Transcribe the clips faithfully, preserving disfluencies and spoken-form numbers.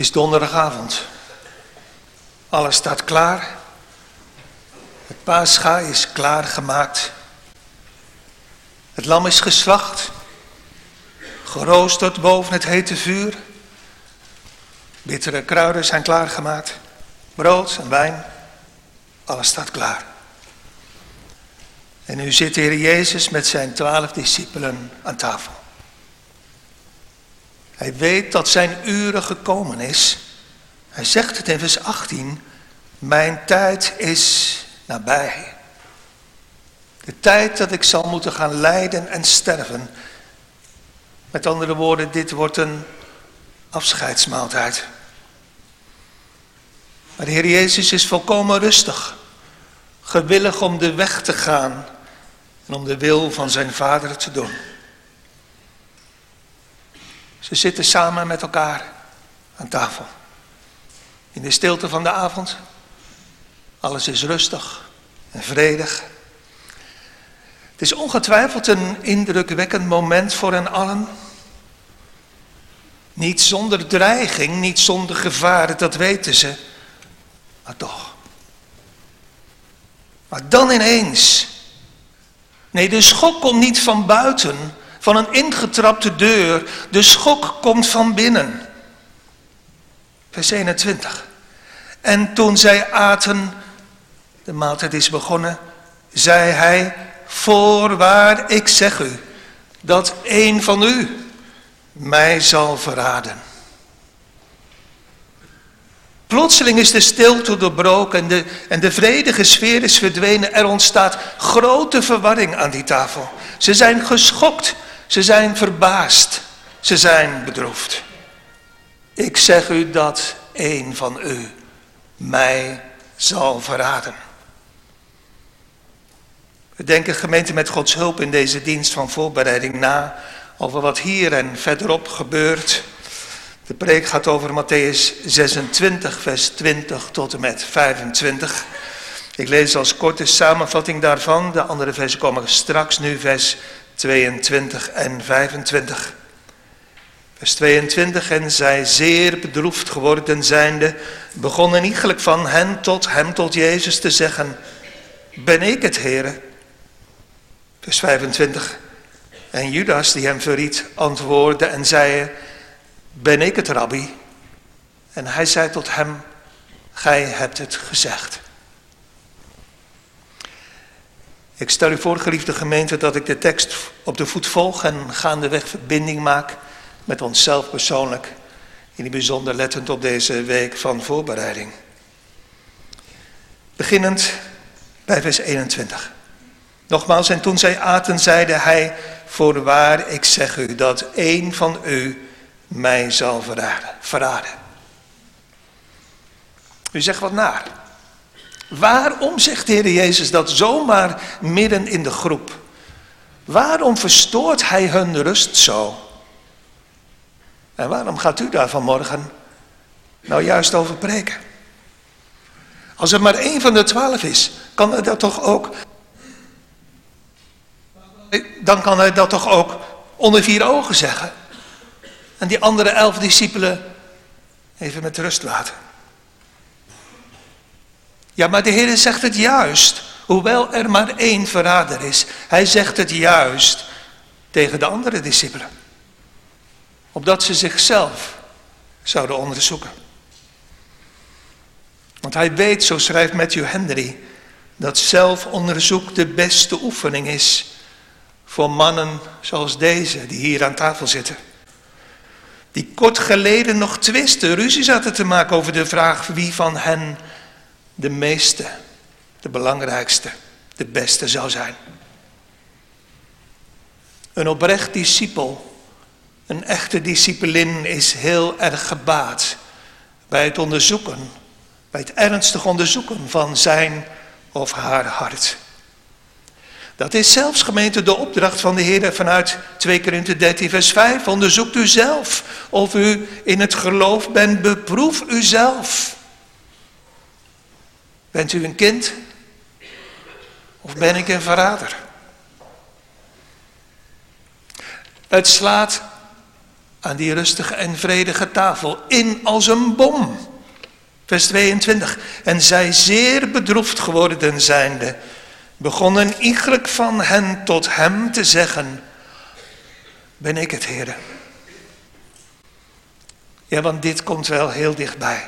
is donderdagavond. Alles staat klaar. Het paascha is klaargemaakt. Het lam is geslacht. Geroosterd boven het hete vuur. Bittere kruiden zijn klaargemaakt. Brood en wijn. Alles staat klaar. En nu zit de Heer Jezus met zijn twaalf discipelen aan tafel. Hij weet dat zijn uren gekomen is. Hij zegt het in vers achttien. Mijn tijd is nabij. De tijd dat ik zal moeten gaan lijden en sterven. Met andere woorden, dit wordt een afscheidsmaaltijd. Maar de Heer Jezus is volkomen rustig. Gewillig om de weg te gaan. En om de wil van zijn Vader te doen. Ze zitten samen met elkaar aan tafel. In de stilte van de avond. Alles is rustig en vredig. Het is ongetwijfeld een indrukwekkend moment voor hen allen. Niet zonder dreiging, niet zonder gevaar, dat weten ze. Maar toch. Maar dan ineens. Nee, de schok komt niet van buiten, van een ingetrapte deur. De schok komt van binnen. Vers eenentwintig. En toen zij aten, de maaltijd is begonnen, zei hij, voorwaar ik zeg u, dat een van u mij zal verraden. Plotseling is de stilte doorbroken en de, en de vredige sfeer is verdwenen. Er ontstaat grote verwarring aan die tafel. Ze zijn geschokt, ze zijn verbaasd, ze zijn bedroefd. Ik zeg u dat een van u mij zal verraden. We denken gemeente met Gods hulp in deze dienst van voorbereiding na over wat hier en verderop gebeurt. De preek gaat over Mattheüs zesentwintig, vers twintig tot en met vijfentwintig. Ik lees als korte samenvatting daarvan. De andere versen komen straks, nu vers tweeëntwintig en vijfentwintig. Vers tweeëntwintig, en zij zeer bedroefd geworden zijnde, begonnen iegelijk van hen tot hem tot Jezus te zeggen, ben ik het, Heere? Vers vijfentwintig, en Judas die hem verried antwoordde en zei, ben ik het, Rabbi? En hij zei tot hem, gij hebt het gezegd. Ik stel u voor, geliefde gemeente, dat ik de tekst op de voet volg en gaandeweg verbinding maak met onszelf persoonlijk, in het bijzonder lettend op deze week van voorbereiding. Beginnend bij vers eenentwintig. Nogmaals, en toen zij aten, zeide hij, voorwaar ik zeg u, dat een van u mij zal verraden. verraden. U zegt wat naar. Waarom zegt de Heer Jezus dat zomaar midden in de groep? Waarom verstoort hij hun rust zo? En waarom gaat u daar vanmorgen nou juist over preken? Als er maar één van de twaalf is, kan hij dat toch ook, dan kan hij dat toch ook onder vier ogen zeggen. En die andere elf discipelen even met rust laten. Ja, maar de Heer zegt het juist, hoewel er maar één verrader is. Hij zegt het juist tegen de andere discipelen. Opdat ze zichzelf zouden onderzoeken. Want hij weet, zo schrijft Matthew Henry, dat zelfonderzoek de beste oefening is voor mannen zoals deze die hier aan tafel zitten. Die kort geleden nog twisten, ruzie zaten te maken over de vraag wie van hen de meeste, de belangrijkste, de beste zou zijn. Een oprecht discipel, een echte discipelin is heel erg gebaat bij het onderzoeken, bij het ernstig onderzoeken van zijn of haar hart. Dat is zelfs, gemeente, de opdracht van de Heer vanuit twee Korinthe dertien vers vijf. Onderzoekt u zelf of u in het geloof bent, beproef u zelf. Bent u een kind? Of ben ik een verrader? Het slaat aan die rustige en vredige tafel, in als een bom. Vers tweeëntwintig. En zij zeer bedroefd geworden zijnde, begonnen iegelijk van hen tot hem te zeggen, ben ik het, Heere? Ja, want dit komt wel heel dichtbij.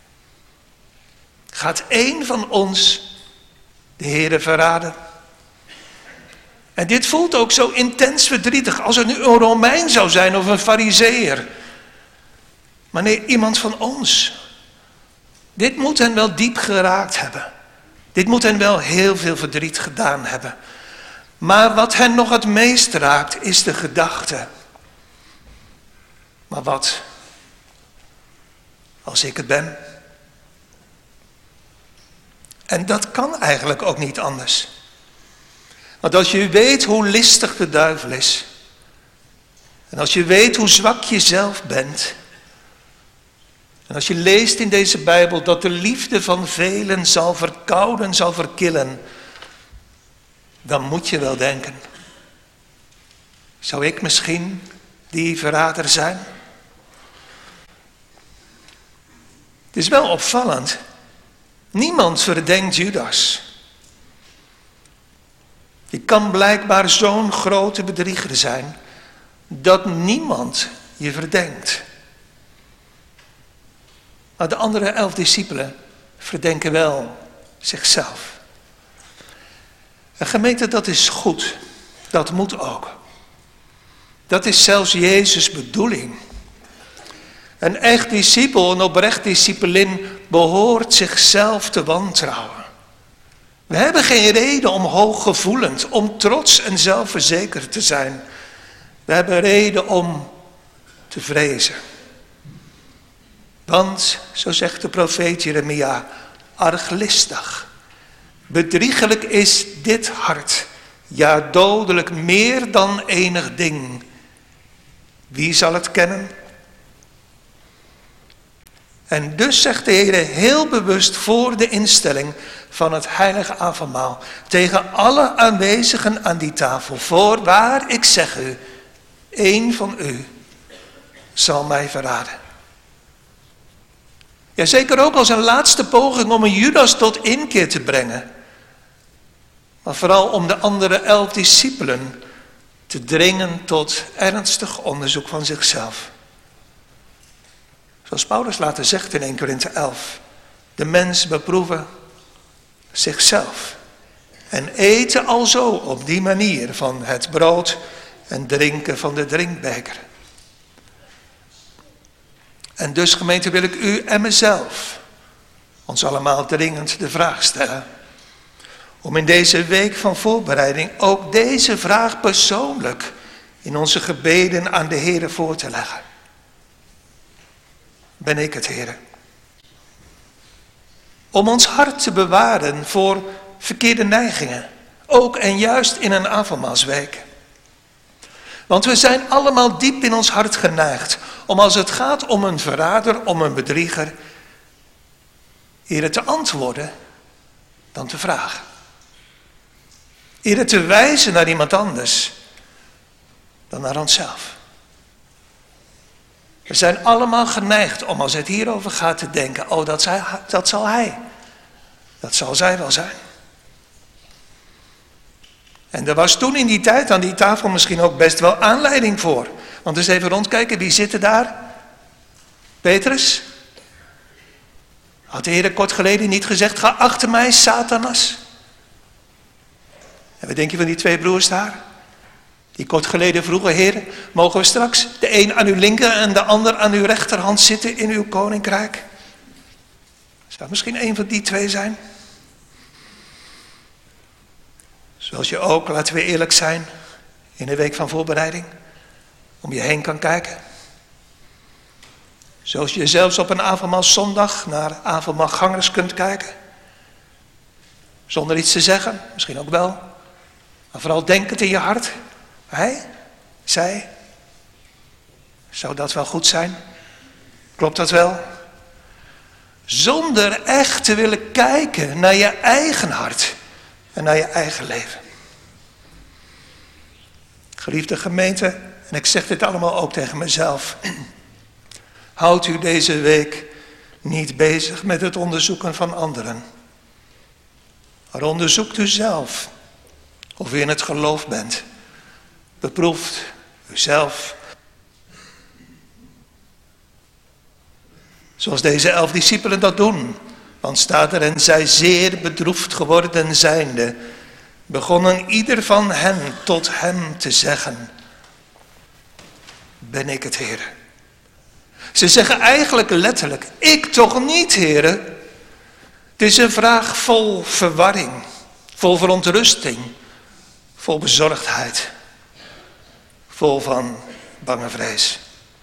Gaat één van ons de Heere verraden? En dit voelt ook zo intens verdrietig, als het nu een Romein zou zijn of een Farizeeër. Maar nee, iemand van ons. Dit moet hen wel diep geraakt hebben. Dit moet hen wel heel veel verdriet gedaan hebben. Maar wat hen nog het meest raakt, is de gedachte. Maar wat als ik het ben? En dat kan eigenlijk ook niet anders. Want als je weet hoe listig de duivel is, en als je weet hoe zwak je zelf bent, en als je leest in deze Bijbel dat de liefde van velen zal verkouden, zal verkillen, dan moet je wel denken, zou ik misschien die verrader zijn? Het is wel opvallend. Niemand verdenkt Judas. Je kan blijkbaar zo'n grote bedrieger zijn, dat niemand je verdenkt. Maar de andere elf discipelen verdenken wel zichzelf. En gemeente, dat is goed. Dat moet ook. Dat is zelfs Jezus' bedoeling. Een echt discipel, een oprecht discipelin, behoort zichzelf te wantrouwen. We hebben geen reden om hooggevoelend, om trots en zelfverzekerd te zijn. We hebben reden om te vrezen. Want, zo zegt de profeet Jeremia, arglistig, bedriegelijk is dit hart, ja dodelijk meer dan enig ding. Wie zal het kennen? En dus zegt de Heer heel bewust voor de instelling van het heilige avondmaal tegen alle aanwezigen aan die tafel, voorwaar ik zeg u, één van u zal mij verraden. Ja, zeker ook als een laatste poging om een Judas tot inkeer te brengen. Maar vooral om de andere elf discipelen te dringen tot ernstig onderzoek van zichzelf. Zoals Paulus later zegt in Eerste Korinthe elf. De mens beproeven zichzelf. En eten alzo op die manier van het brood en drinken van de drinkbeker. En dus, gemeente, wil ik u en mezelf ons allemaal dringend de vraag stellen. Om in deze week van voorbereiding ook deze vraag persoonlijk in onze gebeden aan de Heere voor te leggen. Ben ik het, Heere? Om ons hart te bewaren voor verkeerde neigingen. Ook en juist in een avondmaalsweek. Want we zijn allemaal diep in ons hart geneigd om als het gaat om een verrader, om een bedrieger, eerder te antwoorden dan te vragen. Eerder te wijzen naar iemand anders dan naar onszelf. We zijn allemaal geneigd om als het hierover gaat te denken, oh dat, zij, dat zal hij, dat zal zij wel zijn. En er was toen in die tijd aan die tafel misschien ook best wel aanleiding voor. Want eens even rondkijken, wie zitten daar? Petrus? Had de Heer kort geleden niet gezegd, ga achter mij, Satanas? En wat denk je van die twee broers daar? Die kort geleden vroegen, Heer, mogen we straks de een aan uw linker en de ander aan uw rechterhand zitten in uw koninkrijk? Zou misschien een van die twee zijn? Zoals je ook, laten we eerlijk zijn, in de week van voorbereiding, om je heen kan kijken. Zoals je zelfs op een avondmaalszondag naar avondmaalgangers kunt kijken. Zonder iets te zeggen, misschien ook wel. Maar vooral denkend in je hart. Hij, zij, zou dat wel goed zijn? Klopt dat wel? Zonder echt te willen kijken naar je eigen hart en naar je eigen leven. Geliefde gemeente, En ik zeg dit allemaal ook tegen mezelf. Houdt u deze week niet bezig met het onderzoeken van anderen. Maar onderzoekt u zelf of u in het geloof bent. Beproeft uzelf. Zoals deze elf discipelen dat doen. Want staat er, en zij zeer bedroefd geworden zijnde, begonnen ieder van hen tot hem te zeggen: ben ik het, Heere? Ze zeggen eigenlijk letterlijk: ik toch niet, Heere? Het is een vraag vol verwarring, vol verontrusting, vol bezorgdheid, vol van bange vrees.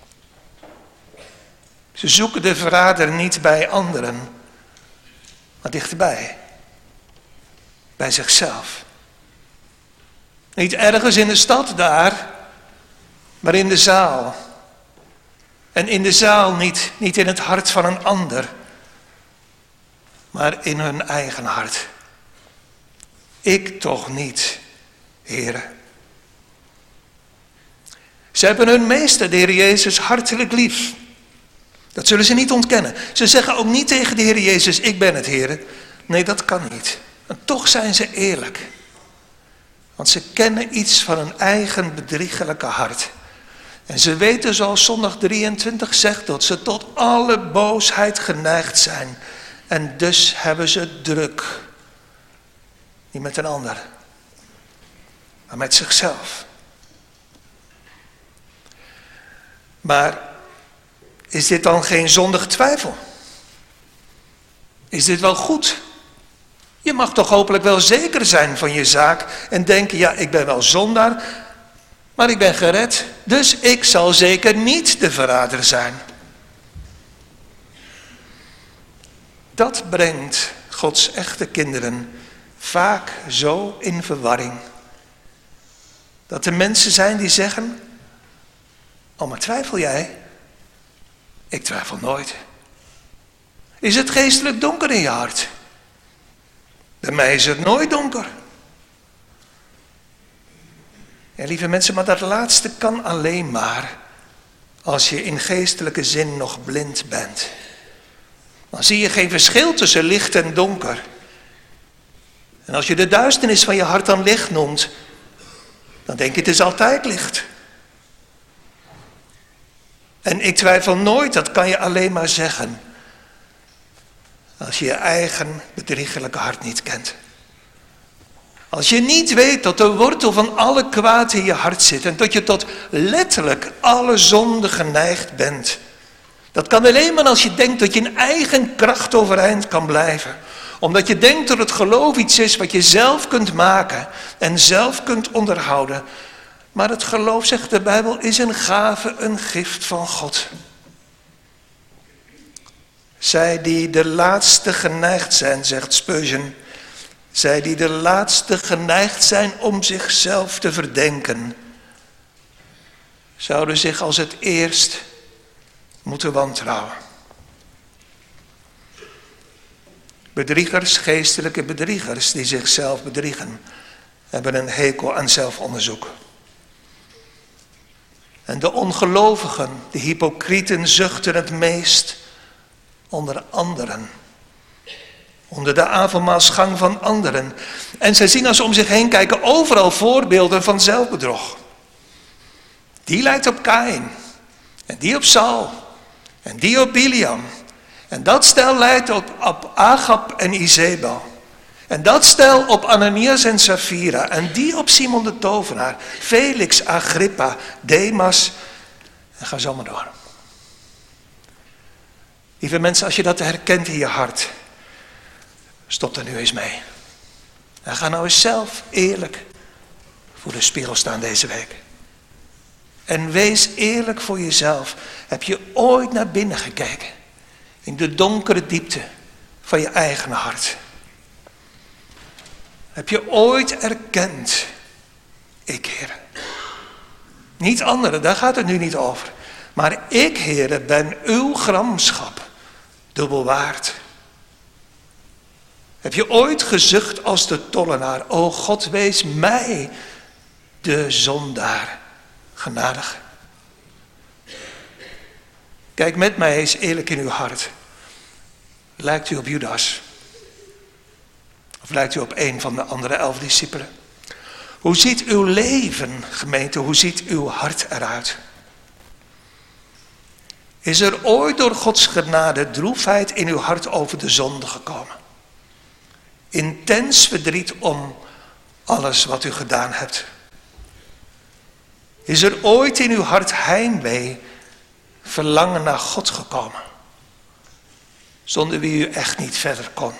Ze zoeken de verrader niet bij anderen, maar dichterbij, bij zichzelf. Niet ergens in de stad daar, maar in de zaal. En in de zaal niet, niet in het hart van een ander, maar in hun eigen hart. Ik toch niet, Heere. Ze hebben hun meester, de Heer Jezus, hartelijk lief. Dat zullen ze niet ontkennen. Ze zeggen ook niet tegen de Heer Jezus: ik ben het, Heere. Nee, dat kan niet. En toch zijn ze eerlijk. Want ze kennen iets van hun eigen bedriegelijke hart. En ze weten, zoals zondag drieëntwintig zegt, dat ze tot alle boosheid geneigd zijn. En dus hebben ze het druk. Niet met een ander, maar met zichzelf. Maar is dit dan geen zondig twijfel? Is dit wel goed? Je mag toch hopelijk wel zeker zijn van je zaak en denken: ja, ik ben wel zondaar, maar ik ben gered, dus ik zal zeker niet de verrader zijn. Dat brengt Gods echte kinderen vaak zo in verwarring. Dat er mensen zijn die zeggen: oh, maar twijfel jij? Ik twijfel nooit. Is het geestelijk donker in je hart? Bij mij is het nooit donker. Ja, lieve mensen, maar dat laatste kan alleen maar als je in geestelijke zin nog blind bent. Dan zie je geen verschil tussen licht en donker. En als je de duisternis van je hart dan licht noemt, dan denk je: het is altijd licht. En ik twijfel nooit, dat kan je alleen maar zeggen als je je eigen bedriegelijke hart niet kent. Als je niet weet dat de wortel van alle kwaad in je hart zit en dat je tot letterlijk alle zonde geneigd bent. Dat kan alleen maar als je denkt dat je in eigen kracht overeind kan blijven. Omdat je denkt dat het geloof iets is wat je zelf kunt maken en zelf kunt onderhouden. Maar het geloof, zegt de Bijbel, is een gave, een gift van God. Zij die de laatste geneigd zijn, zegt Spurgeon. Zij die de laatste geneigd zijn om zichzelf te verdenken, zouden zich als het eerst moeten wantrouwen. Bedriegers, geestelijke bedriegers die zichzelf bedriegen, hebben een hekel aan zelfonderzoek. En de ongelovigen, de hypocrieten, zuchten het meest onder anderen. Onder de avondmaalsgang van anderen. En zij zien als ze om zich heen kijken overal voorbeelden van zelfbedrog. Die lijkt op Kaïn. En die op Saul. En die op Biliam. En dat stel lijkt op, op Agab en Izebel. En dat stel op Ananias en Safira. En die op Simon de tovenaar. Felix, Agrippa, Demas. En ga zo maar door. Lieve mensen, als je dat herkent in je hart, stop er nu eens mee. En ga nou eens zelf eerlijk voor de spiegel staan deze week. En wees eerlijk voor jezelf. Heb je ooit naar binnen gekeken? In de donkere diepte van je eigen hart. Heb je ooit erkend: ik, Heere. Niet anderen, daar gaat het nu niet over. Maar ik, Heere, ben uw gramschap dubbel waard. Heb je ooit gezucht als de tollenaar: o God, wees mij, de zondaar, genadig. Kijk met mij eens eerlijk in uw hart. Lijkt u op Judas? Of lijkt u op een van de andere elf discipelen? Hoe ziet uw leven, gemeente, hoe ziet uw hart eruit? Is er ooit door Gods genade droefheid in uw hart over de zonde gekomen? Intens verdriet om alles wat u gedaan hebt. Is er ooit in uw hart heimwee, verlangen naar God gekomen? Zonder wie u echt niet verder kon.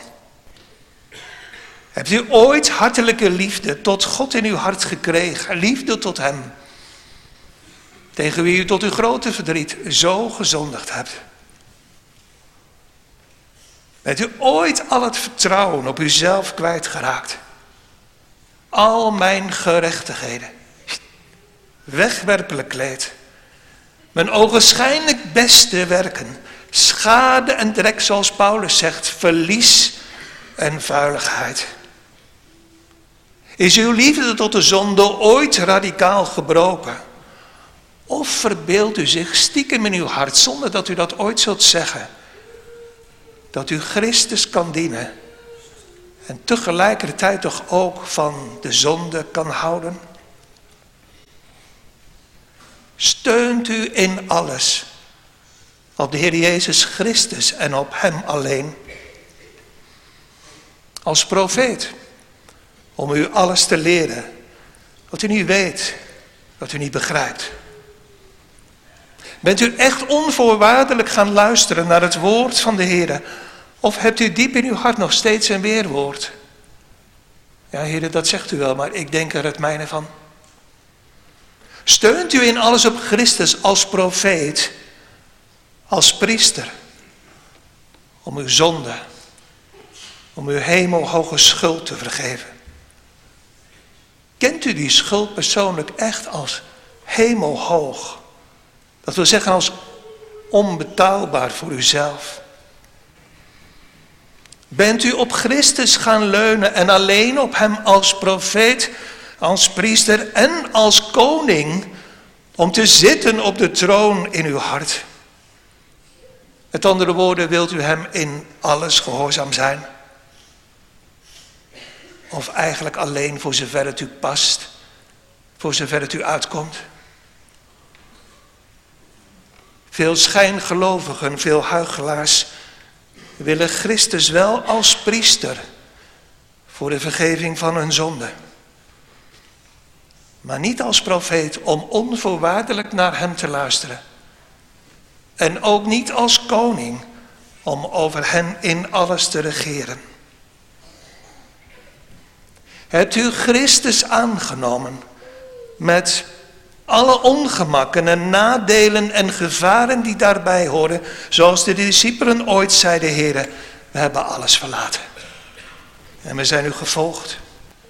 Hebt u ooit hartelijke liefde tot God in uw hart gekregen? Liefde tot hem. Tegen wie u tot uw grote verdriet zo gezondigd hebt. Bent u ooit al het vertrouwen op uzelf kwijtgeraakt? Al mijn gerechtigheden. Wegwerpelijk leed. Mijn ogenschijnlijk beste werken. Schade en drek, zoals Paulus zegt. Verlies en vuiligheid. Is uw liefde tot de zonde ooit radicaal gebroken? Of verbeeldt u zich stiekem in uw hart, zonder dat u dat ooit zult zeggen, dat u Christus kan dienen en tegelijkertijd toch ook van de zonde kan houden? Steunt u in alles op de Heer Jezus Christus en op Hem alleen? Als profeet, om u alles te leren wat u niet weet, wat u niet begrijpt. Bent u echt onvoorwaardelijk gaan luisteren naar het woord van de Heer? Of hebt u diep in uw hart nog steeds een weerwoord? Ja, Heer, dat zegt u wel, maar ik denk er het mijne van. Steunt u in alles op Christus als profeet, als priester, om uw zonde, om uw hemelhoge schuld te vergeven? Kent u die schuld persoonlijk echt als hemelhoog? Dat wil zeggen als onbetaalbaar voor uzelf. Bent u op Christus gaan leunen en alleen op Hem als profeet, als priester en als koning, om te zitten op de troon in uw hart? Met andere woorden, wilt u Hem in alles gehoorzaam zijn? Of eigenlijk alleen voor zover het u past, voor zover het u uitkomt? Veel schijngelovigen, veel huichelaars willen Christus wel als priester voor de vergeving van hun zonde. Maar niet als profeet om onvoorwaardelijk naar Hem te luisteren. En ook niet als koning om over hen in alles te regeren. Hebt u Christus aangenomen met alle ongemakken en nadelen en gevaren die daarbij horen, zoals de discipelen ooit zeiden: Heere, we hebben alles verlaten. En we zijn u gevolgd.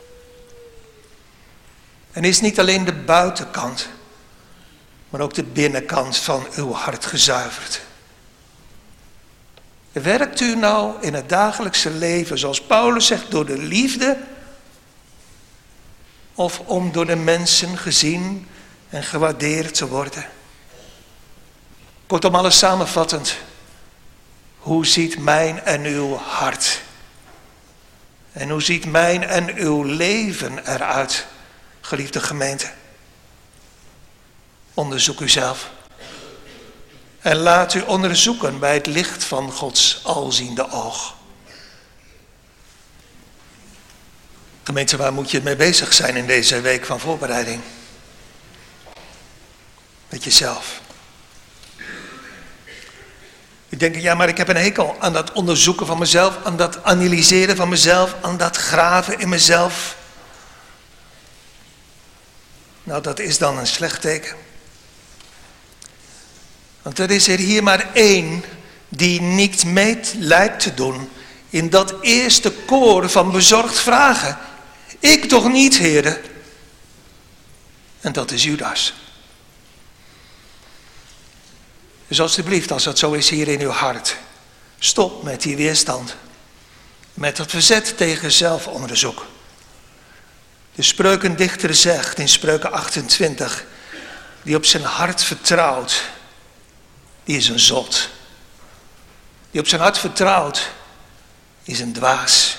En is niet alleen de buitenkant, maar ook de binnenkant van uw hart gezuiverd? Werkt u nou in het dagelijkse leven, zoals Paulus zegt, door de liefde, of om door de mensen gezien en gewaardeerd te worden? Kortom, alles samenvattend. Hoe ziet mijn en uw hart? En hoe ziet mijn en uw leven eruit, geliefde gemeente? Onderzoek uzelf. En laat u onderzoeken bij het licht van Gods alziende oog. Gemeente, waar moet je mee bezig zijn in deze week van voorbereiding? Met jezelf. U denkt, ja, maar ik heb een hekel aan dat onderzoeken van mezelf, aan dat analyseren van mezelf, aan dat graven in mezelf. Nou, dat is dan een slecht teken. Want er is er hier maar één die niet mee lijkt te doen in dat eerste koor van bezorgd vragen. Ik toch niet, Heere? En dat is Judas. Dus alsjeblieft, als dat zo is hier in uw hart, stop met die weerstand. Met dat verzet tegen zelfonderzoek. De spreukendichter zegt in Spreuken achtentwintig, die op zijn hart vertrouwt, die is een zot. Die op zijn hart vertrouwt, is een dwaas.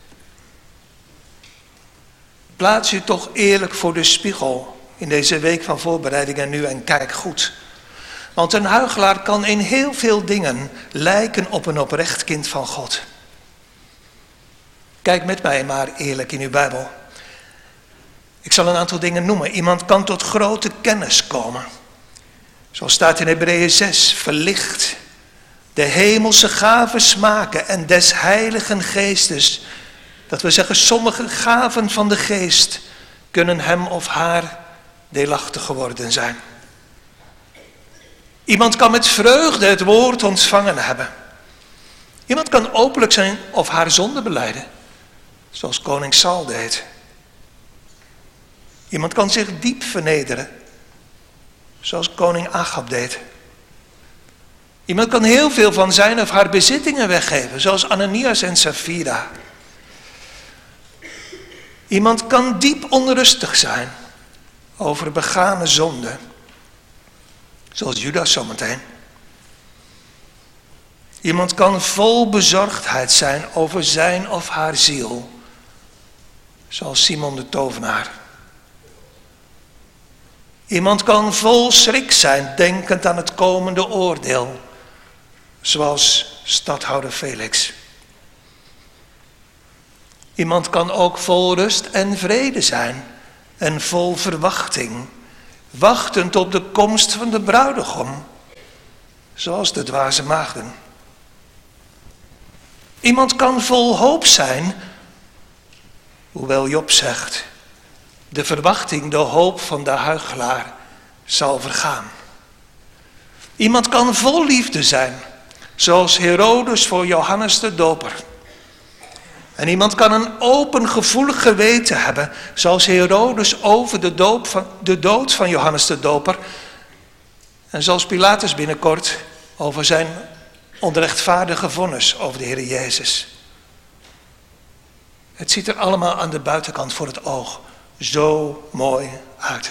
Plaats je toch eerlijk voor de spiegel in deze week van voorbereiding en nu en kijk goed. Want een huichelaar kan in heel veel dingen lijken op een oprecht kind van God. Kijk met mij maar eerlijk in uw Bijbel. Ik zal een aantal dingen noemen. Iemand kan tot grote kennis komen. Zoals staat in Hebreeën zes, verlicht de hemelse gaven smaken en des heiligen geestes. Dat we zeggen, sommige gaven van de geest kunnen hem of haar deelachtig geworden zijn. Iemand kan met vreugde het woord ontvangen hebben. Iemand kan openlijk zijn of haar zonde belijden, zoals koning Saul deed. Iemand kan zich diep vernederen, zoals koning Agab deed. Iemand kan heel veel van zijn of haar bezittingen weggeven, zoals Ananias en Safira. Iemand kan diep onrustig zijn over begane zonde, zoals Judas zometeen. Iemand kan vol bezorgdheid zijn over zijn of haar ziel, zoals Simon de tovenaar. Iemand kan vol schrik zijn, denkend aan het komende oordeel, zoals stadhouder Felix. Iemand kan ook vol rust en vrede zijn en vol verwachting, wachtend op de komst van de bruidegom, zoals de dwaze maagden. Iemand kan vol hoop zijn, hoewel Job zegt, de verwachting, de hoop van de huichelaar zal vergaan. Iemand kan vol liefde zijn, zoals Herodes voor Johannes de Doper. En iemand kan een open gevoelig geweten hebben, zoals Herodes over de, doop van, de dood van Johannes de Doper. En zoals Pilatus binnenkort over zijn onrechtvaardige vonnis over de Heer Jezus. Het ziet er allemaal aan de buitenkant voor het oog zo mooi uit.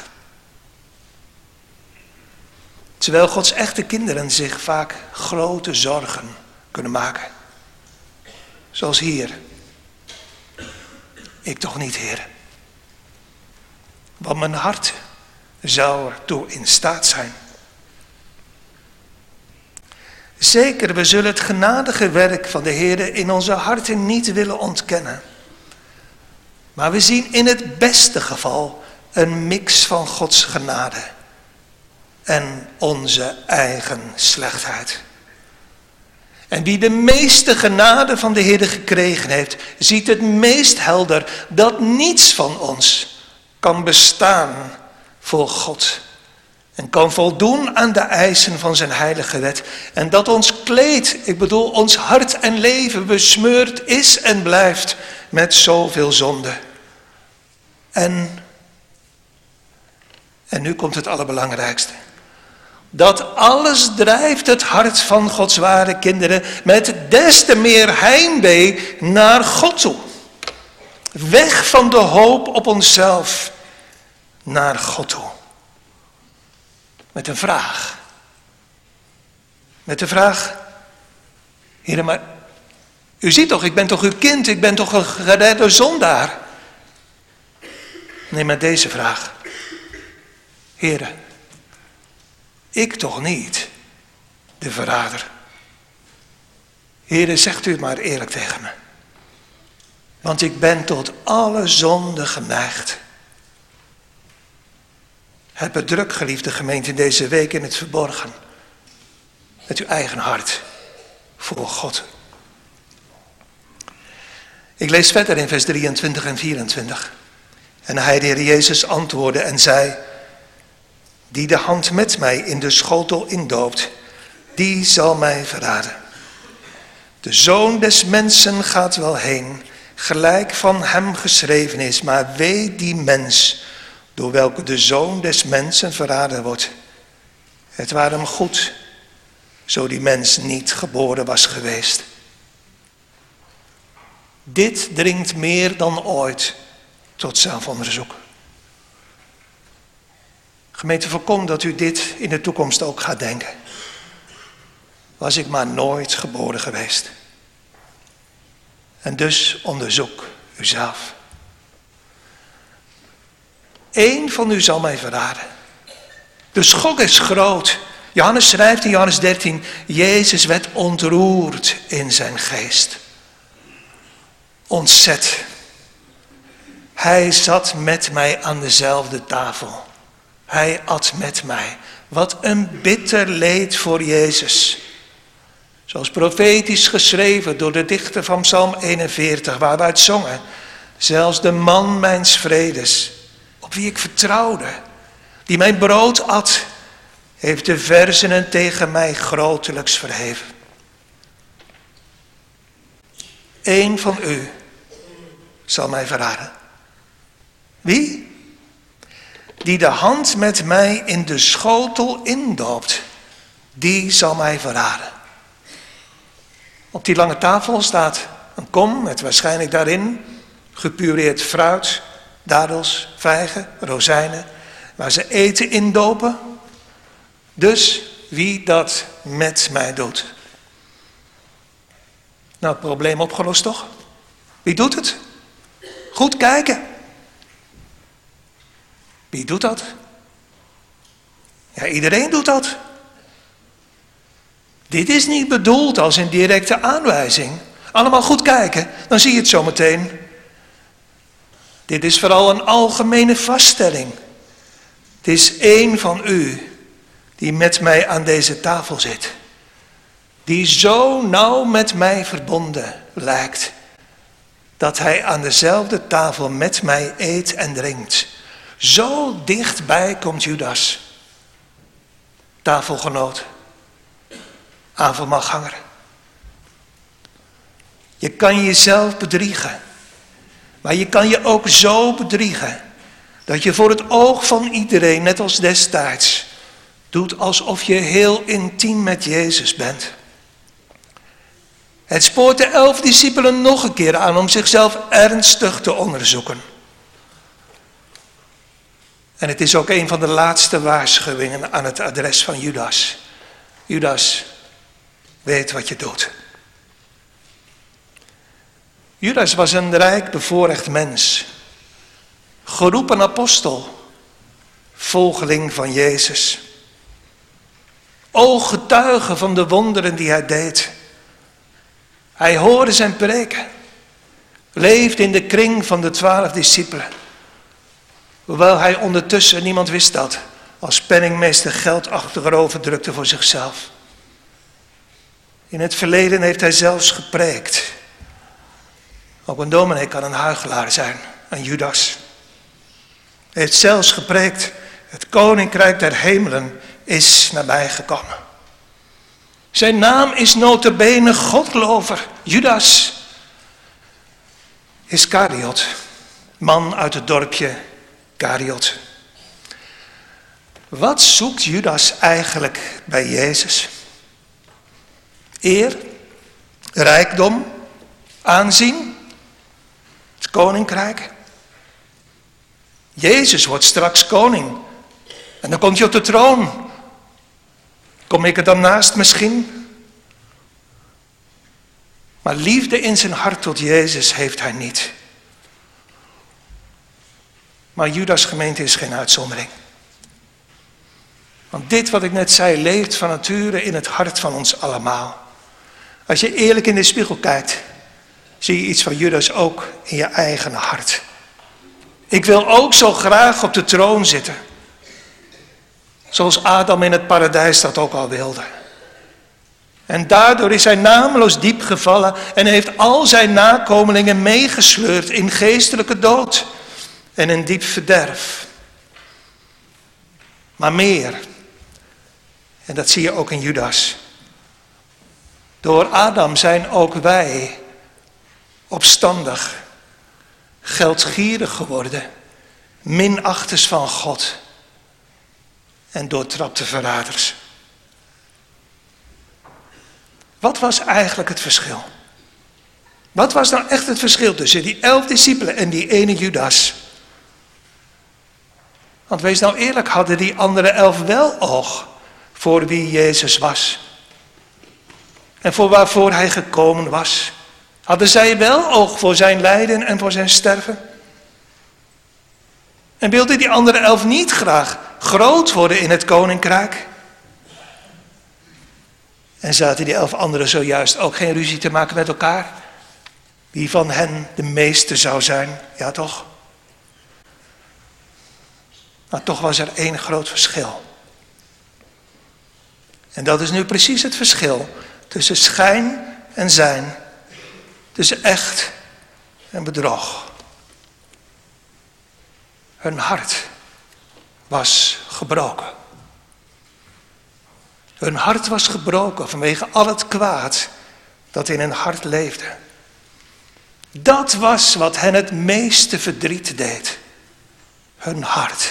Terwijl Gods echte kinderen zich vaak grote zorgen kunnen maken. Zoals hier. Ik toch niet, Heer. Want mijn hart zou ertoe in staat zijn. Zeker, we zullen het genadige werk van de Heer in onze harten niet willen ontkennen. Maar we zien in het beste geval een mix van Gods genade en onze eigen slechtheid. En wie de meeste genade van de Heer gekregen heeft, ziet het meest helder dat niets van ons kan bestaan voor God. En kan voldoen aan de eisen van zijn heilige wet. En dat ons kleed, ik bedoel ons hart en leven, besmeurd is en blijft met zoveel zonde. En, en nu komt het allerbelangrijkste. Dat alles drijft het hart van Gods ware kinderen met des te meer heimwee naar God toe. Weg van de hoop op onszelf naar God toe. Met een vraag. Met de vraag, Heer, maar u ziet toch, ik ben toch uw kind, ik ben toch een geredde zondaar. Nee, maar deze vraag. Heer, ik toch niet, de verrader. Heer, zegt u het maar eerlijk tegen me. Want ik ben tot alle zonde geneigd. Heb het druk, geliefde gemeente, in deze week in het verborgen. Met uw eigen hart voor God. Ik lees verder in vers drieëntwintig en vierentwintig. En hij, de Heer Jezus, antwoordde en zei: die de hand met mij in de schotel indoopt, die zal mij verraden. De Zoon des Mensen gaat wel heen, gelijk van hem geschreven is, maar wee die mens, door welke de Zoon des Mensen verraden wordt. Het ware hem goed, zo die mens niet geboren was geweest. Dit dringt meer dan ooit tot zelfonderzoek. Gemeente, voorkom dat u dit in de toekomst ook gaat denken. Was ik maar nooit geboren geweest. En dus onderzoek uzelf. Eén van u zal mij verraden. De schok is groot. Johannes schrijft in Johannes dertien, Jezus werd ontroerd in zijn geest. Ontzet. Hij zat met mij aan dezelfde tafel. Hij at met mij. Wat een bitter leed voor Jezus. Zoals profetisch geschreven door de dichter van Psalm eenenveertig, waar we uit zongen. Zelfs de man mijns vredes, op wie ik vertrouwde, die mijn brood at, heeft de verzenen tegen mij grotelijks verheven. Eén van u zal mij verraden. Wie? Die de hand met mij in de schotel indoopt, die zal mij verraden. Op die lange tafel staat een kom met waarschijnlijk daarin gepureerd fruit, dadels, vijgen, rozijnen, waar ze eten indopen. Dus wie dat met mij doet. Nou, het probleem opgelost toch? Wie doet het? Goed kijken. Wie doet dat? Ja, iedereen doet dat. Dit is niet bedoeld als een directe aanwijzing. Allemaal goed kijken, dan zie je het zo meteen. Dit is vooral een algemene vaststelling. Het is één van u die met mij aan deze tafel zit. Die zo nauw met mij verbonden lijkt. Dat hij aan dezelfde tafel met mij eet en drinkt. Zo dichtbij komt Judas. Tafelgenoot. Avondmaalganger. Je kan jezelf bedriegen. Maar je kan je ook zo bedriegen. Dat je voor het oog van iedereen, net als destijds, doet alsof je heel intiem met Jezus bent. Het spoort de elf discipelen nog een keer aan om zichzelf ernstig te onderzoeken. En het is ook een van de laatste waarschuwingen aan het adres van Judas. Judas, weet wat je doet. Judas was een rijk bevoorrecht mens. Geroepen apostel. Volgeling van Jezus. Ooggetuige van de wonderen die hij deed. Hij hoorde zijn preken. Leefde in de kring van de twaalf discipelen. Hoewel hij ondertussen, niemand wist dat, als penningmeester geld achterover drukte voor zichzelf. In het verleden heeft hij zelfs gepreekt. Ook een dominee kan een huichelaar zijn, een Judas. Hij heeft zelfs gepreekt, het koninkrijk der hemelen is nabijgekomen. Zijn naam is nota bene Godlover, Judas Iskariot, man uit het dorpje Kariot. Wat zoekt Judas eigenlijk bij Jezus? Eer, rijkdom, aanzien, het koninkrijk. Jezus wordt straks koning. En dan komt hij op de troon. Kom ik er dan naast misschien? Maar liefde in zijn hart tot Jezus heeft hij niet. Maar Judas' gemeente is geen uitzondering. Want dit wat ik net zei, leeft van nature in het hart van ons allemaal. Als je eerlijk in de spiegel kijkt, zie je iets van Judas ook in je eigen hart. Ik wil ook zo graag op de troon zitten. Zoals Adam in het paradijs dat ook al wilde. En daardoor is hij nameloos diep gevallen en heeft al zijn nakomelingen meegesleurd in geestelijke dood en in diep verderf. Maar meer, en dat zie je ook in Judas. Door Adam zijn ook wij opstandig, geldgierig geworden, minachters van God en doortrapte verraders. Wat was eigenlijk het verschil? Wat was nou echt het verschil tussen die elf discipelen en die ene Judas? Want wees nou eerlijk, hadden die andere elf wel oog voor wie Jezus was? En voor waarvoor hij gekomen was? Hadden zij wel oog voor zijn lijden en voor zijn sterven? En wilden die andere elf niet graag groot worden in het koninkrijk? En zaten die elf anderen zojuist ook geen ruzie te maken met elkaar? Wie van hen de meeste zou zijn? Ja toch? Maar toch was er één groot verschil. En dat is nu precies het verschil tussen schijn en zijn. Tussen echt en bedrog. Hun hart was gebroken. Hun hart was gebroken vanwege al het kwaad dat in hun hart leefde. Dat was wat hen het meeste verdriet deed. Hun hart.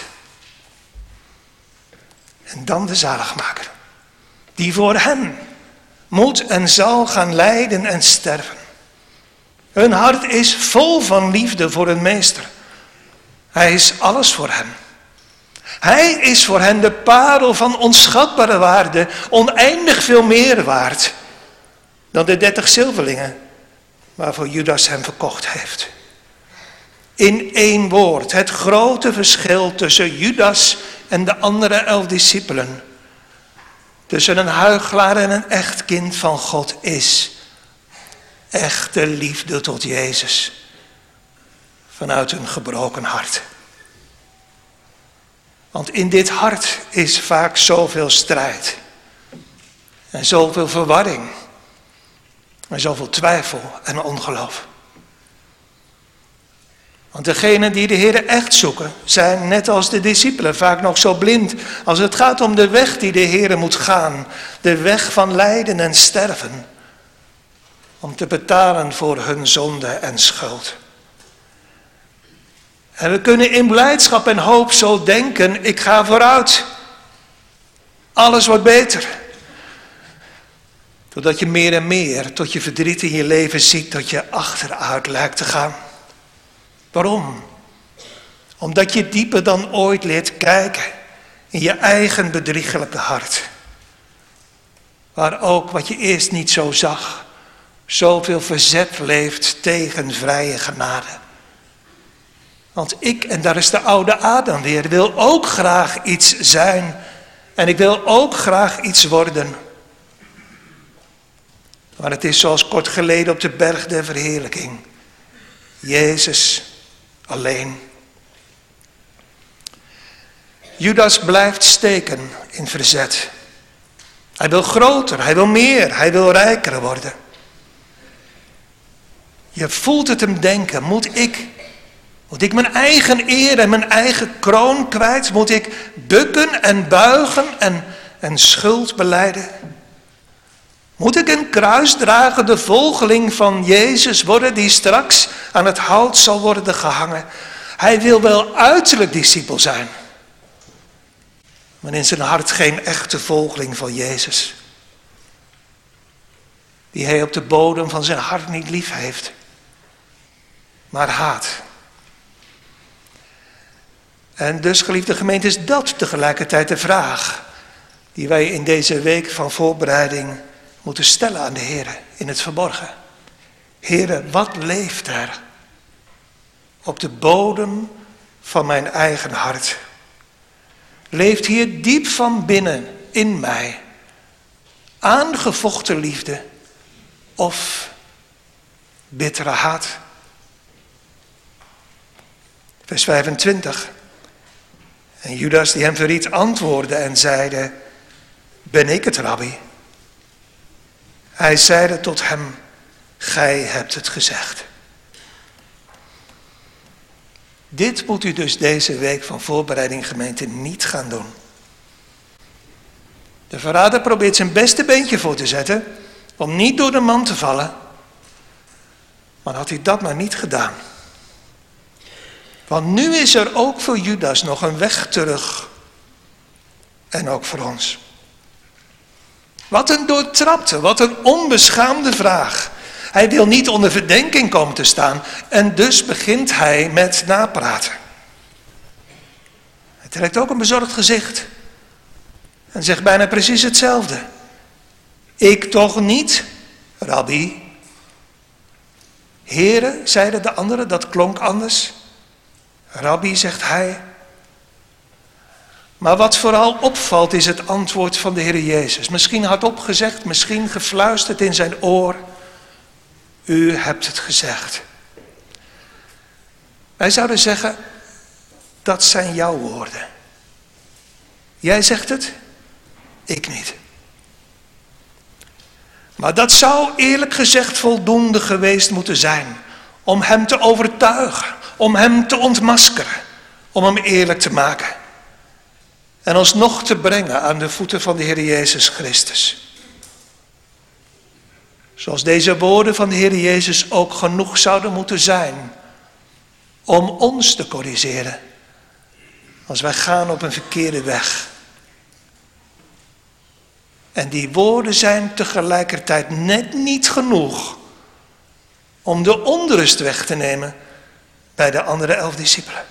En dan de zaligmaker. Die voor hen moet en zal gaan lijden en sterven. Hun hart is vol van liefde voor hun meester. Hij is alles voor hen. Hij is voor hen de parel van onschatbare waarde, oneindig veel meer waard dan de dertig zilverlingen waarvoor Judas hem verkocht heeft. In één woord, het grote verschil tussen Judas en de andere elf discipelen, tussen een huichelaar en een echt kind van God is echte liefde tot Jezus vanuit een gebroken hart. Want in dit hart is vaak zoveel strijd en zoveel verwarring en zoveel twijfel en ongeloof. Want degenen die de Heer echt zoeken, zijn net als de discipelen vaak nog zo blind als het gaat om de weg die de Heer moet gaan. De weg van lijden en sterven. Om te betalen voor hun zonde en schuld. En we kunnen in blijdschap en hoop zo denken, ik ga vooruit. Alles wordt beter. Totdat je meer en meer tot je verdriet in je leven ziet dat je achteruit lijkt te gaan. Waarom? Omdat je dieper dan ooit leert kijken in je eigen bedriegelijke hart. Waar ook wat je eerst niet zo zag, zoveel verzet leeft tegen vrije genade. Want ik, en daar is de oude Adam weer, wil ook graag iets zijn. En ik wil ook graag iets worden. Maar het is zoals kort geleden op de berg der verheerlijking. Jezus alleen. Judas blijft steken in verzet. Hij wil groter, hij wil meer, hij wil rijker worden. Je voelt het hem denken, moet ik, moet ik mijn eigen eer en mijn eigen kroon kwijt? Moet ik bukken en buigen en, en schuld belijden? Moet ik een kruisdragende volgeling van Jezus worden die straks aan het hout zal worden gehangen? Hij wil wel uiterlijk discipel zijn, maar in zijn hart geen echte volgeling van Jezus. Die hij op de bodem van zijn hart niet lief heeft, maar haat. En dus, geliefde gemeente, is dat tegelijkertijd de vraag die wij in deze week van voorbereiding moeten stellen aan de Heer in het verborgen. Heere, wat leeft er op de bodem van mijn eigen hart? Leeft hier diep van binnen in mij aangevochten liefde of bittere haat? Vers vijfentwintig. En Judas die hem verried antwoordde en zeide, ben ik het, rabbi? Hij zeide tot hem, gij hebt het gezegd. Dit moet u dus deze week van voorbereiding gemeente niet gaan doen. De verrader probeert zijn beste beentje voor te zetten om niet door de man te vallen. Maar had hij dat maar niet gedaan. Want nu is er ook voor Judas nog een weg terug. En ook voor ons. Wat een doortrapte, wat een onbeschaamde vraag. Hij wil niet onder verdenking komen te staan en dus begint hij met napraten. trekt ook een bezorgd gezicht en zegt bijna precies hetzelfde. Ik toch niet, Rabbi? Here, zeiden de anderen, dat klonk anders. Rabbi, zegt hij. Maar wat vooral opvalt is het antwoord van de Heer Jezus. Misschien hardop gezegd, misschien gefluisterd in zijn oor. U hebt het gezegd. Wij zouden zeggen, dat zijn jouw woorden. Jij zegt het, ik niet. Maar dat zou eerlijk gezegd voldoende geweest moeten zijn om hem te overtuigen, om hem te ontmaskeren, om hem eerlijk te maken. En alsnog te brengen aan de voeten van de Heer Jezus Christus. Zoals deze woorden van de Heer Jezus ook genoeg zouden moeten zijn om ons te corrigeren als wij gaan op een verkeerde weg. En die woorden zijn tegelijkertijd net niet genoeg om de onrust weg te nemen bij de andere elf discipelen.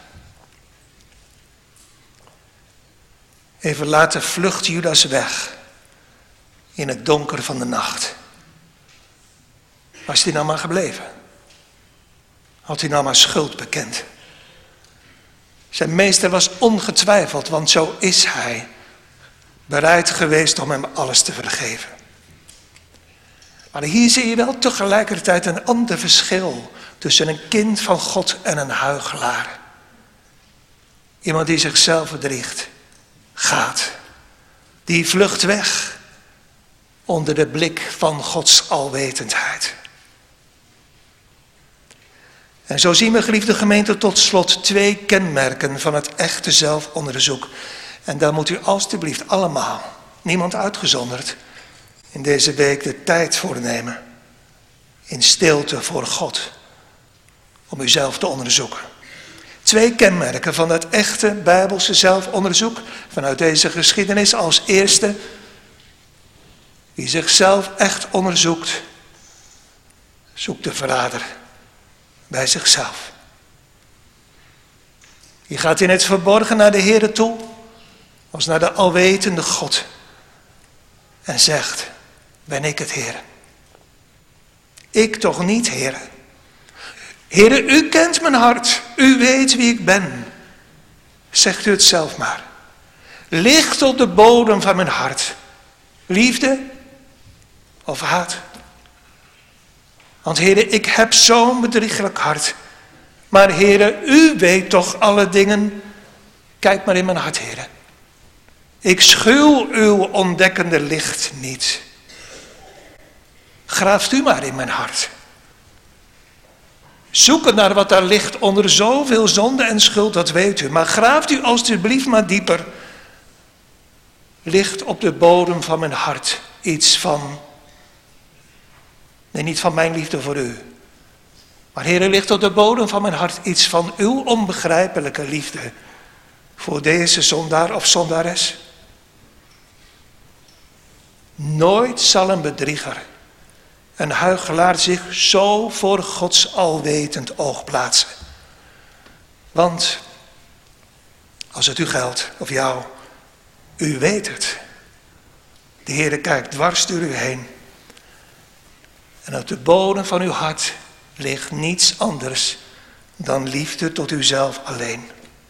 Even later vlucht Judas weg in het donker van de nacht. Was hij nou maar gebleven? Had hij nou maar schuld bekend? Zijn meester was ongetwijfeld, want zo is hij, bereid geweest om hem alles te vergeven. Maar hier zie je wel tegelijkertijd een ander verschil tussen een kind van God en een huichelaar. Iemand die zichzelf bedriegt, gaat, die vlucht weg onder de blik van Gods alwetendheid. En zo zien we, geliefde gemeente, tot slot twee kenmerken van het echte zelfonderzoek. En daar moet u alstublieft allemaal, niemand uitgezonderd, in deze week de tijd voor nemen. In stilte voor God. Om uzelf te onderzoeken. Twee kenmerken van het echte Bijbelse zelfonderzoek vanuit deze geschiedenis. Als eerste, wie zichzelf echt onderzoekt, zoekt de verrader bij zichzelf. Je gaat in het verborgen naar de Heere toe, als naar de alwetende God. En zegt, ben ik het, Heere? Ik toch niet, Heere? Heere, u kent mijn hart, u weet wie ik ben. Zegt u het zelf maar. Ligt op de bodem van mijn hart liefde of haat? Want Heere, ik heb zo'n bedriegelijk hart. Maar Heere, u weet toch alle dingen. Kijk maar in mijn hart, Heere. Ik schuw uw ontdekkende licht niet. Graaft u maar in mijn hart. Zoeken naar wat daar ligt onder zoveel zonde en schuld, dat weet u. Maar graaft u alstublieft maar dieper. Ligt op de bodem van mijn hart iets van... Nee, niet van mijn liefde voor u. Maar Heere, ligt op de bodem van mijn hart iets van uw onbegrijpelijke liefde voor deze zondaar of zondares. Nooit zal een bedrieger, een huichelaar zich zo voor Gods alwetend oog plaatsen. Want als het u geldt, of jou, u weet het. De Heere kijkt dwars door u heen. En op de bodem van uw hart ligt niets anders dan liefde tot uzelf alleen.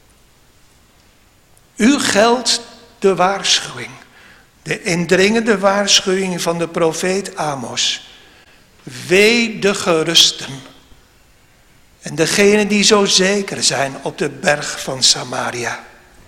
U geldt de waarschuwing, de indringende waarschuwing van de profeet Amos. Wee de gerusten en degenen die zo zeker zijn op de berg van Samaria.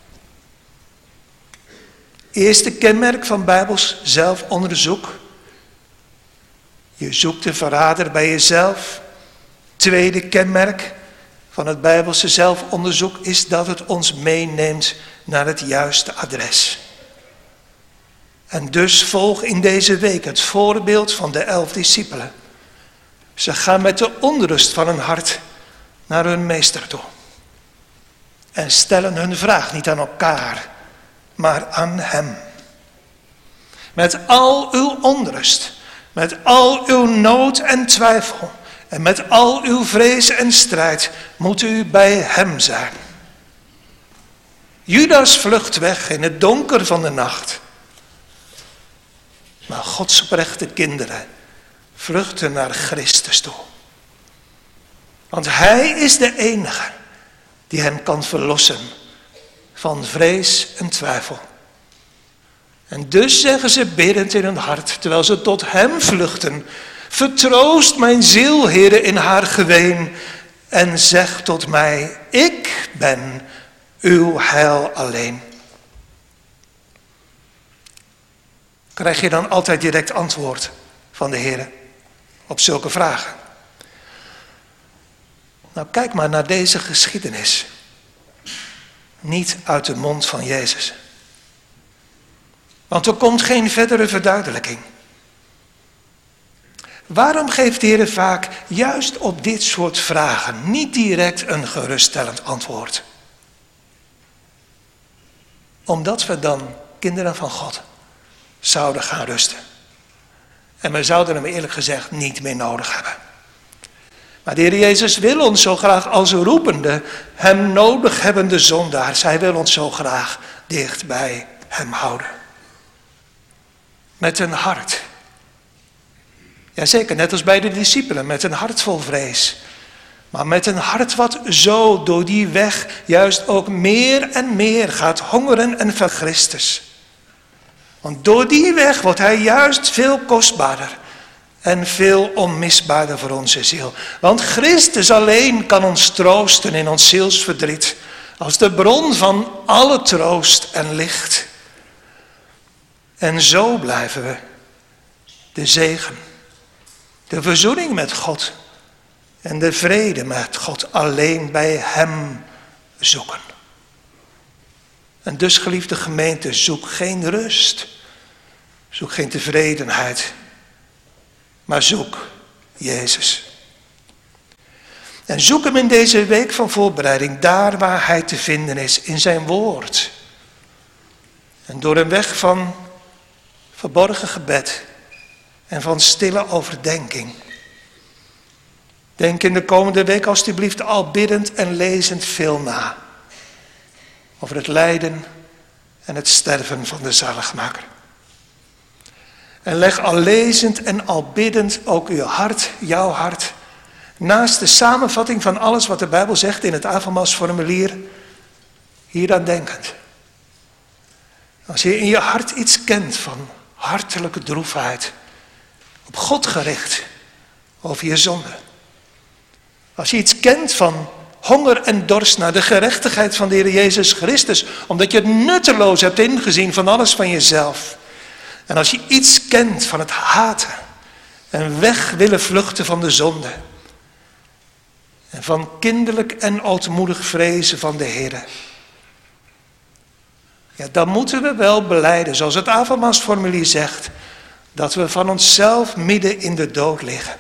Eerste kenmerk van Bijbels zelfonderzoek. Je zoekt de verrader bij jezelf. Tweede kenmerk van het Bijbelse zelfonderzoek is dat het ons meeneemt naar het juiste adres. En dus volg in deze week het voorbeeld van de elf discipelen. Ze gaan met de onrust van hun hart naar hun meester toe. En stellen hun vraag niet aan elkaar, maar aan hem. Met al uw onrust, met al uw nood en twijfel en met al uw vrees en strijd moet u bij hem zijn. Judas vlucht weg in het donker van de nacht. Maar Gods oprechte kinderen vluchten naar Christus toe. Want Hij is de enige die hen kan verlossen van vrees en twijfel. En dus zeggen ze biddend in hun hart, terwijl ze tot Hem vluchten: vertroost mijn ziel, Heere, in haar geween. En zeg tot mij, ik ben uw heil alleen. Krijg je dan altijd direct antwoord van de Heere op zulke vragen? Nou, kijk maar naar deze geschiedenis. Niet uit de mond van Jezus. Want er komt geen verdere verduidelijking. Waarom geeft de Heer vaak juist op dit soort vragen niet direct een geruststellend antwoord? Omdat we dan kinderen van God zouden gaan rusten. En we zouden hem eerlijk gezegd niet meer nodig hebben. Maar de Heer Jezus wil ons zo graag als roepende, hem nodig hebbende zondaars. Hij wil ons zo graag dicht bij hem houden. Met een hart. Jazeker, net als bij de discipelen, met een hart vol vrees. Maar met een hart wat zo door die weg juist ook meer en meer gaat hongeren en van Christus. Want door die weg wordt hij juist veel kostbaarder en veel onmisbaarder voor onze ziel. Want Christus alleen kan ons troosten in ons zielsverdriet, als de bron van alle troost en licht. En zo blijven we de zegen, de verzoening met God en de vrede met God alleen bij hem zoeken. En dus, geliefde gemeente, zoek geen rust, zoek geen tevredenheid, maar zoek Jezus. En zoek hem in deze week van voorbereiding, daar waar hij te vinden is, in zijn woord. En door een weg van verborgen gebed en van stille overdenking. Denk in de komende week alstublieft al biddend en lezend veel na. Over het lijden en het sterven van de zaligmaker. En leg al lezend en al biddend ook uw hart, jouw hart, naast de samenvatting van alles wat de Bijbel zegt in het avondmaalsformulier, hieraan denkend. Als je in je hart iets kent van hartelijke droefheid, op God gericht, over je zonde. Als je iets kent van honger en dorst naar de gerechtigheid van de Heer Jezus Christus, omdat je het nutteloos hebt ingezien van alles van jezelf. En als je iets kent van het haten en weg willen vluchten van de zonde. En van kinderlijk en ootmoedig vrezen van de Heer. Ja, dan moeten we wel belijden, zoals het avondmaalsformulier zegt, dat we van onszelf midden in de dood liggen.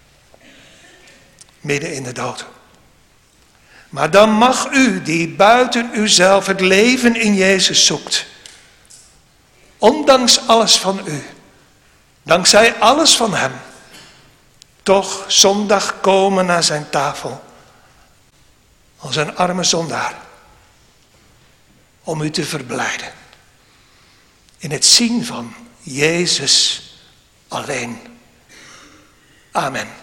Midden in de dood. Maar dan mag u, die buiten uzelf het leven in Jezus zoekt, ondanks alles van u, dankzij alles van hem, toch zondag komen naar zijn tafel, als een arme zondaar, om u te verblijden. In het zien van Jezus alleen. Amen.